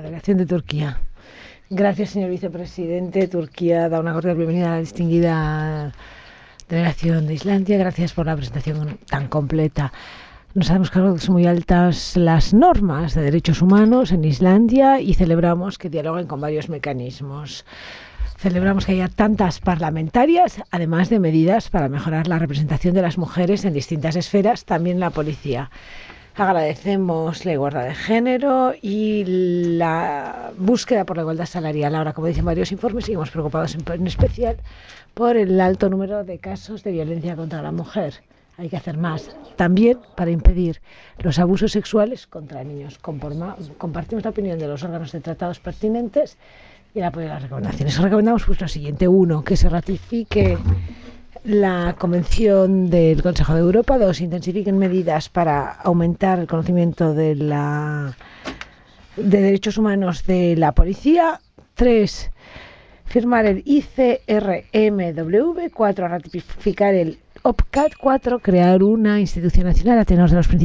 delegación de Turquía. Gracias, señor vicepresidente. Turquía da una cordial bienvenida a la distinguida delegación de Islandia. Gracias por la presentación tan completa. Nos hemos cargado que son muy altas las normas de derechos humanos en Islandia y celebramos que dialoguen con varios mecanismos. Celebramos que haya tantas parlamentarias, además de medidas para mejorar la representación de las mujeres en distintas esferas, también la policía. Agradecemos la igualdad de género y la búsqueda por la igualdad salarial. Ahora, como dicen varios informes, seguimos preocupados en especial por el alto número de casos de violencia contra la mujer. Hay que hacer más, también para impedir los abusos sexuales contra niños. Compartimos la opinión de los órganos de tratados pertinentes y el apoyo a las recomendaciones. Recomendamos pues lo siguiente. 1. Que se ratifique la Convención del Consejo de Europa. 2. Intensifiquen medidas para aumentar el conocimiento de derechos humanos de la policía. 3. Firmar el ICRMW. 4. Ratificar el OPCAT. 4. Crear una institución nacional a tenor de los principios